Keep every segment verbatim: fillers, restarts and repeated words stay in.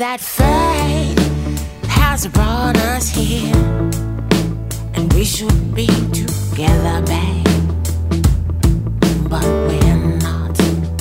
that fate has brought us here, and we should be together, babe, but we're not.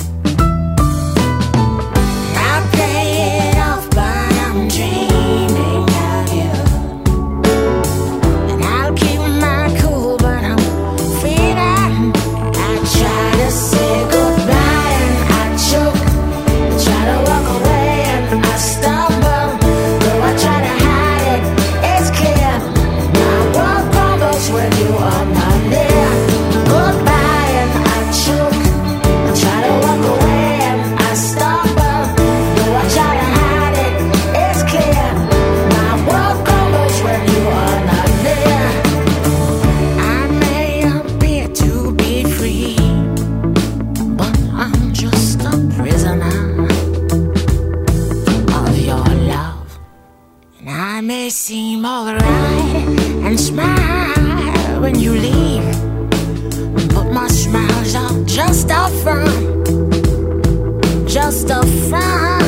I play it off, but I'm dreaming of you, and I'll keep my cool, but I'm feeling. I try to say goodbye and I choke, I try to walk away and I stumble, though I try to hide it, it's clear. My world crumbles when you are not near. Goodbye and I choke, I try to walk away and I stumble, though I try to hide it, it's clear. My world crumbles when you are not near. I may appear to be free, but I'm just a prisoner of your love. And I may seem alright and smile when you leave, but my smiles are just a front, just a front.